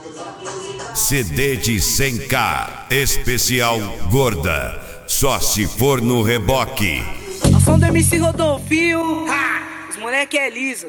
CD de 100K, especial Gorda, só se for no reboque. A som do MC Rodolfinho, os moleque é liso.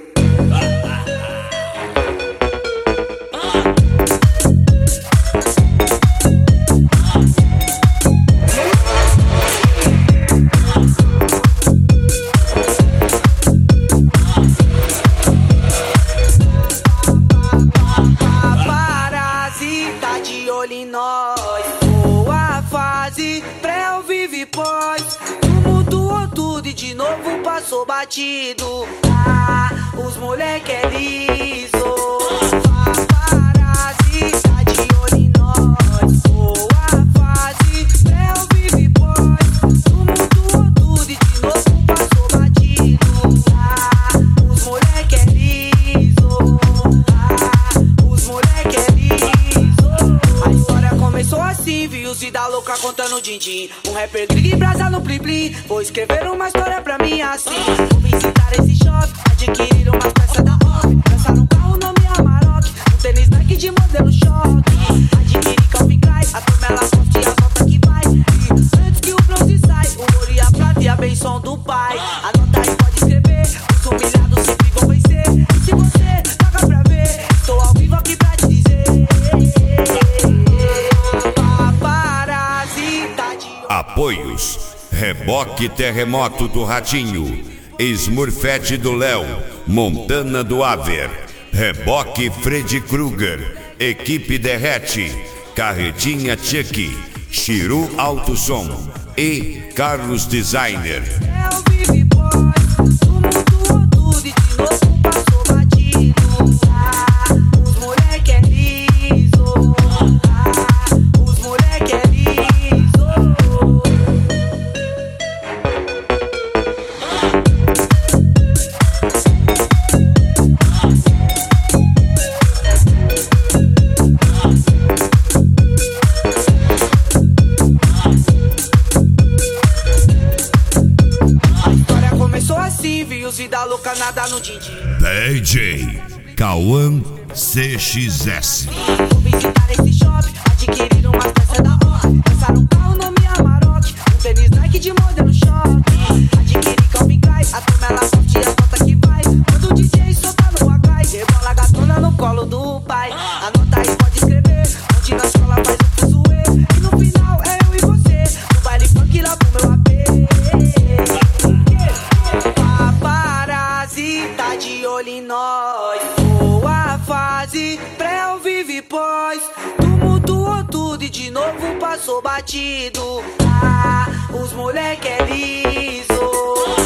Boa fase, pré ou vive pós. Tumultuou tudo e de novo passou batido. Os moleque é liso. Paparazzi, tá de olho em nós. Boa fase, pré ou vive pós. Tumultuou tudo e de novo passou batido. Os moleque é liso. Os moleque é liso. A história começou assim, vi os vida louca contando din-din. Um rapper gringo e brasa no plim-plim. Vou escrever uma história pra mim assim. Vou visitar esse shopping, adquirir umas peças da OP. Lançar um carro nome Amarok, um tênis Nike de modelo choque. Adquirir Calvin Klein, a Pamela Soft e a nota que vai. E antes que o bronze sai, o ouro e a prata e a benção do pai. Anota aí, pode escrever, os humilhados sempre vão vencer. E se você paga pra ver, estou ao vivo aqui pra te dizer. Apoios: Reboque Terremoto do Ratinho, Smurfette do Léo, Montana do Aver, Reboque Freddy Krueger, Equipe Derrete, Carretinha Chuck, Chiru Alto Som e Carlos Designer. Vida louca, nada no din-din. DJ Cauã CXS. Vou visitar esse shopping, adquirir umas peças da OP. Lançar um carro nome Amarok, um tênis Nike de modelo choque. Adquirir Calvin Klein, a Pamela Soft e a nota que vai. Quando o DJ soltar no H, rebola a gatona no colo do pai. Anota aí, pode escrever, onde na escola faz um fuzuê. E no final é eu e você, no baile funk lá pro meu AP. Tá de olho em nós. Boa fase, pré ou vive pós. Tumultuou tudo e de novo passou batido. Os moleque é liso.